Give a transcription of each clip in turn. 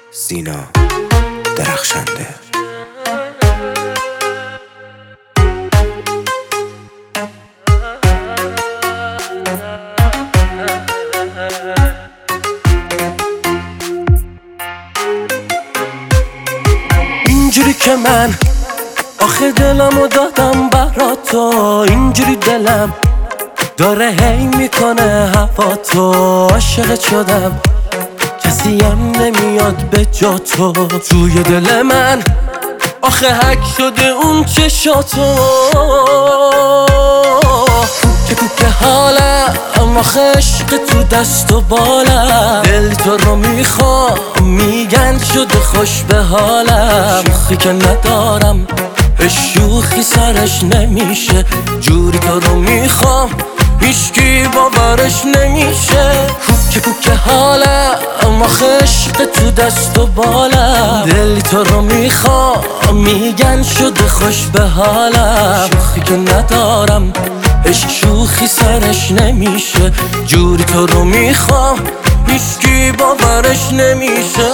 سینا درخشنده. اینجوری که من آخه دلمو دادم برات تو، اینجوری دلم داره هی میکنه هوا تو. عاشقت شدم کسی هم نمیاد به جا تو. توی دل من آخه حک شده اون چشاتو. که حالم آخه عشق تو دست و بالم، دل تو رو میخوام میگن شده خوش به حالم. شوخی که ندارم شوخی سرش نمیشه، جوری تو رو میخوام هیچکی باورش نمیشه. کوکه حالم آخه عشق تو دست و بالم، دل تو رو میخوام میگن شده خوش به حالم. شوخی که ندارم شوخی سرش نمیشه، جوری تو رو میخوام هیچکی باورش نمیشه.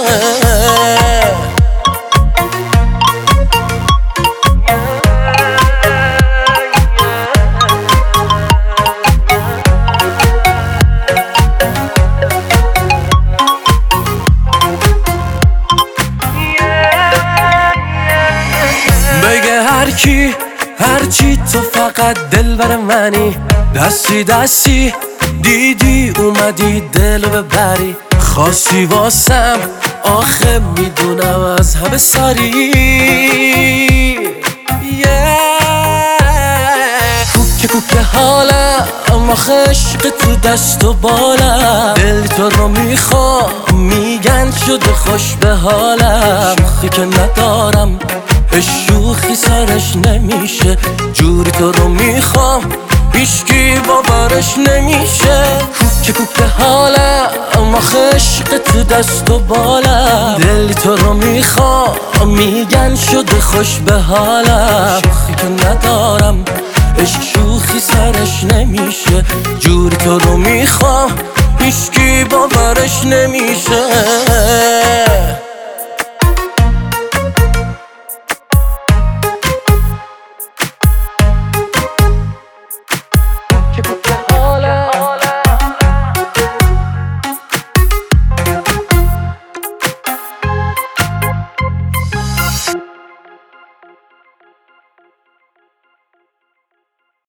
بگه هرچی تو فقط دلبر منی، دستی دیدی اومدی دلو ببری. خواستی واسم آخه میدونم از همه سری. کوکه حالم آخه عشق تو دست و بالم، دل تو رو میخوام میگن شده خوش به حالم. شوخی که ندارم شوخی سرش نمیشه، جوری تو رو میخوام هیچکی باورش نمیشه. کوکه حالم آخه عشق تو دست و بالم، دل تو رو میخوام میگن شده خوش به حالم. شوخی که ندارم شوخی سرش نمیشه، جوری تو رو میخوام هیچکی باورش نمیشه.